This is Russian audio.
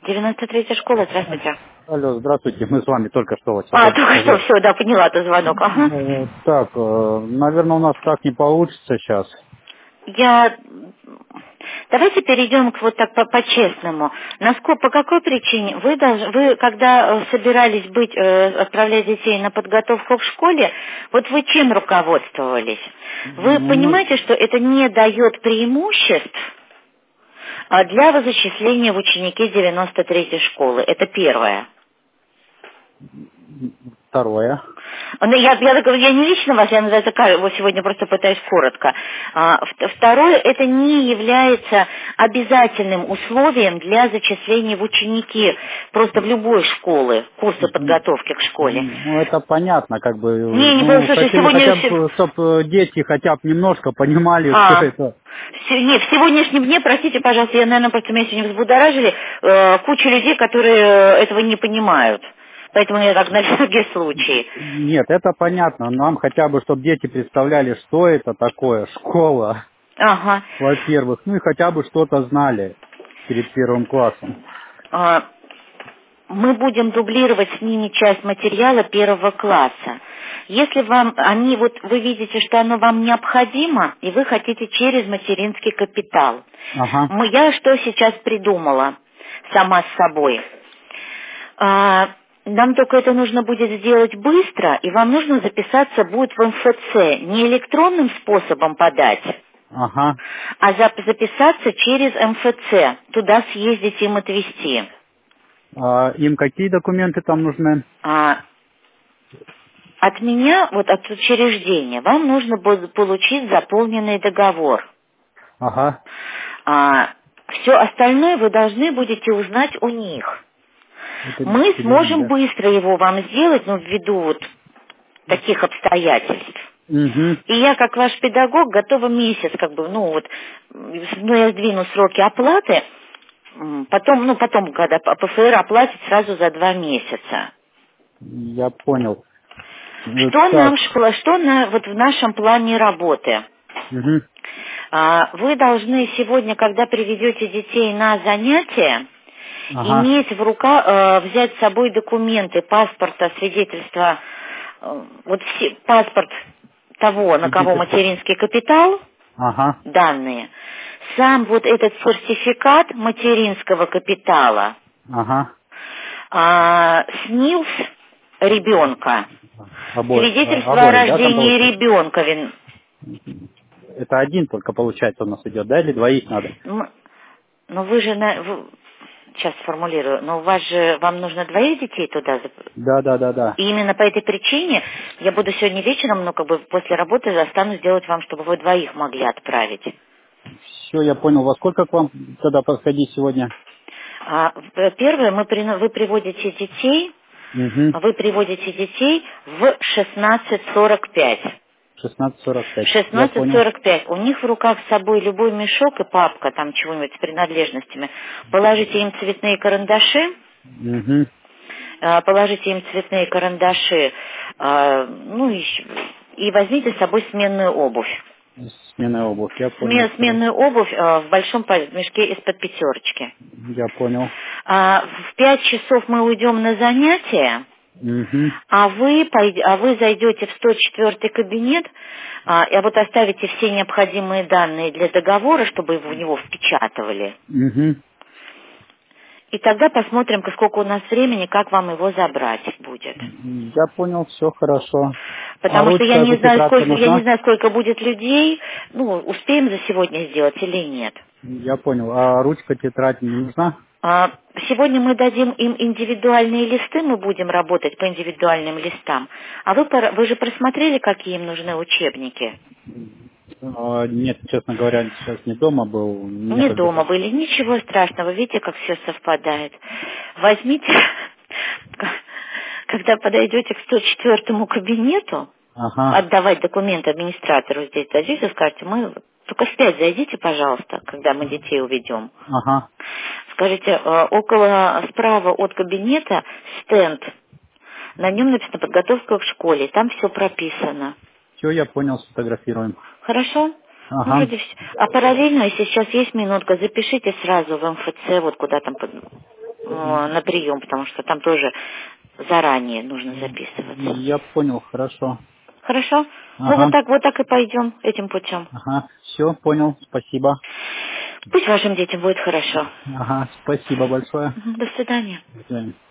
93-я школа, здравствуйте. Алло, здравствуйте, мы с вами только что вот Только что, все, да, поняла, это звонок, ага. Так, наверное, у нас так не получится сейчас. Давайте перейдем к вот так по-честному. По какой причине вы когда собирались отправлять детей на подготовку в школе, вот вы чем руководствовались? Вы Ну, понимаете, что это не дает преимуществ для зачисления в ученики 93-й школы? Это первое. второе. Ну, я не лично вас, я вот сегодня просто пытаюсь коротко. Второе, это не является обязательным условием для зачисления в ученики просто в любой школе, курсы подготовки к школе. Ну, это понятно, как бы, Слушай, хотели хотя бы, чтобы дети хотя бы немножко понимали, что это. Нет, в сегодняшнем дне, простите, пожалуйста, наверное, просто меня сегодня взбудоражили, куча людей, которые этого не понимают. Поэтому я так на всякий случай. Нет, это понятно. Нам хотя бы, чтобы дети представляли, что это такое, школа, Ага. во-первых, ну и хотя бы что-то знали перед первым классом. Мы будем дублировать с ними часть материала первого класса. Если вы видите, что оно вам необходимо, и вы хотите через материнский капитал. Ага. Я что сейчас придумала сама с собой? Нам только это нужно будет сделать быстро, и вам нужно записаться будет в МФЦ. Не электронным способом подать, Ага. а записаться через МФЦ. Туда съездить им отвезти. Им какие документы там нужны? От меня, от учреждения, вам нужно будет получить заполненный договор. Ага. Все остальное вы должны будете узнать у них. Мы сможем быстро его вам сделать, ввиду таких обстоятельств. Угу. И я, как ваш педагог, готова месяц, я сдвину сроки оплаты, потом, когда ПФР оплатит сразу за 2 месяца. Я понял. Что в нашем плане работы? Угу. Вы должны сегодня, когда приведете детей на занятия, иметь в руках, взять с собой документы, паспорта, свидетельства, паспорт того, на кого материнский капитал, данные, сам этот сертификат материнского капитала, СНИЛС ребенка, свидетельство о рождении ребенка. Это один только, получается, у нас идет, да, или двоих надо? Сейчас сформулирую, но вам нужно 2 детей туда? Да. И именно по этой причине я буду сегодня вечером, после работы застану сделать вам, чтобы вы 2 могли отправить. Все, я понял. Во сколько к вам тогда подходить сегодня? Первое, вы приводите детей, в 16:45. 16:45. 16:45. У них в руках с собой любой мешок и папка, там чего-нибудь с принадлежностями. Положите им цветные карандаши. И возьмите с собой сменную обувь. Сменная обувь, я понял. Сменную обувь в большом мешке из-под 5. Я понял. В 5 часов мы уйдем на занятия. А вы зайдете в 104-й кабинет, и оставите все необходимые данные для договора, чтобы в него впечатывали. И тогда посмотрим, сколько у нас времени, как вам его забрать будет. Я понял, все хорошо. Потому что я не знаю, сколько будет людей. Успеем за сегодня сделать или нет. Я понял. А ручка, тетрадь не нужна? Сегодня мы дадим им индивидуальные листы, мы будем работать по индивидуальным листам. А вы же просмотрели, какие им нужны учебники? Нет, честно говоря, сейчас не дома был. Не дома были, ничего страшного, видите, как все совпадает. Возьмите, когда подойдете к 104-му кабинету, отдавать документы администратору здесь дадите, скажете, только в 5 зайдите, пожалуйста, когда мы детей уведем. Скажите, справа от кабинета стенд, на нем написано «Подготовка к школе», там все прописано. Все, я понял, сфотографируем. Хорошо? Вроде все. А параллельно, если сейчас есть минутка, запишите сразу в МФЦ, куда там на прием, потому что там тоже заранее нужно записываться. Я понял, хорошо. Хорошо? Ага. Ну вот так и пойдем этим путем. Ага, все, понял, спасибо. Пусть вашим детям будет хорошо. Ага, спасибо большое. До свидания. До свидания.